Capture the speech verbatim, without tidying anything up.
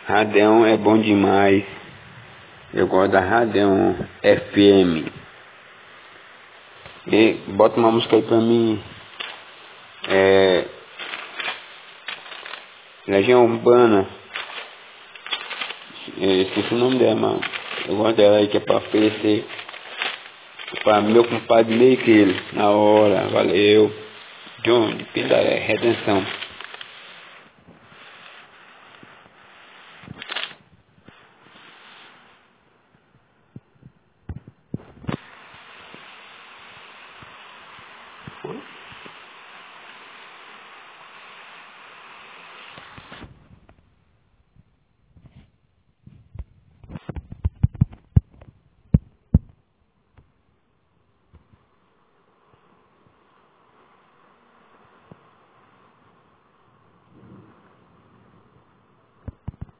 Radeon é bom demais. Eu gosto da Radeon F M. E bota uma música aí pra mim. É... Legião Urbana. Eu esqueci o nome dela, mano. Eu gosto dela aí, que é pra oferecer pra meu compadre Meio que ele. Na hora, valeu. John, de Pindaré, Redenção.